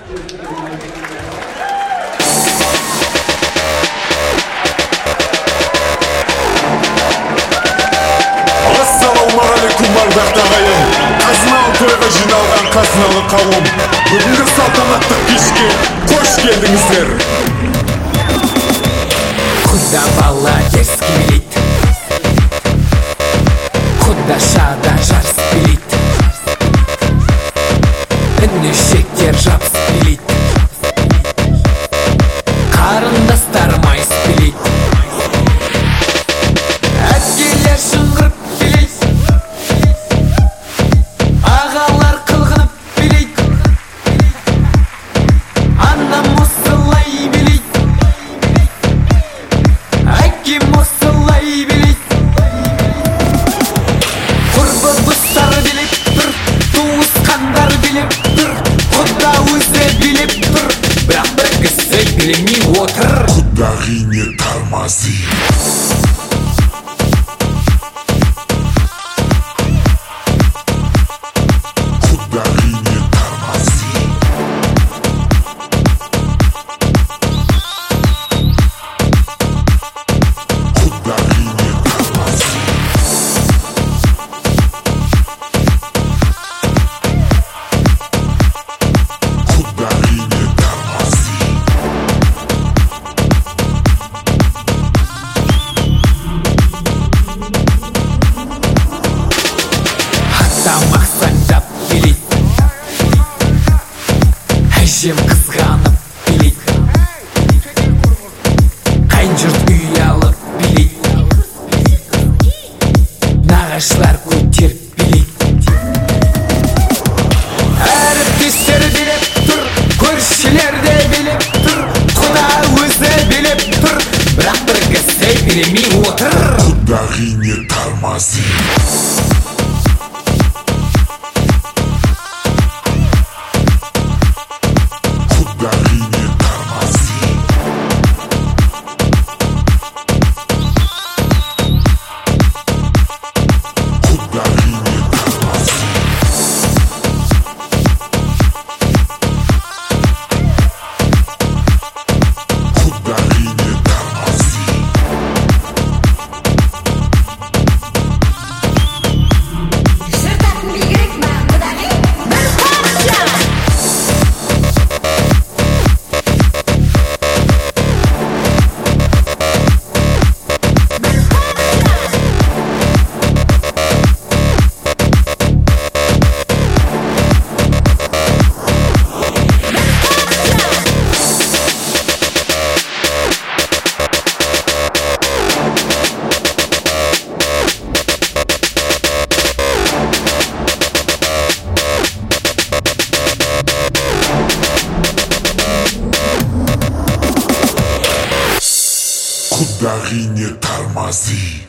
Ассалаумағалейкум ардақты ағайын, қазыналы тойға жиналған қазыналы қауым, бүгінгі салтанатты кешке қош келдіңіздер. Куда бала дерзкий велит, куда шада жар спилит, үнішектер жап спилит, қарындастар май спилит, әкелер шыңғырып билейт, ағалар қылғынып билейт, анам осылай билейт, әкем осылай билейт. Құрбы бұстар билеп тұр, туысқандар билеп тұр, құда өзі билеп тұр, бірақ бір кісі билемей отыр. Құдағи не тормози. Құдағи не тормози. Құдағи не тормози. Құдағи не тормози. Атам ақсаңдап билейт, әжем қызғанып билейт, қайын жұрт ұялып билейт, нағашылар көтеріп билейт, әріптестер билеп тұр, көршілер де билеп тұр, құда өзі билеп тұр, бірақ бір кісі билемей отыр. Құдағи не тормози. Құдағи не тормози. Құдағи не тормози. Құдағи не тормози. Жыртатын бигірек ма, құдағи? Бір қоңшы! Құдағи не тормози.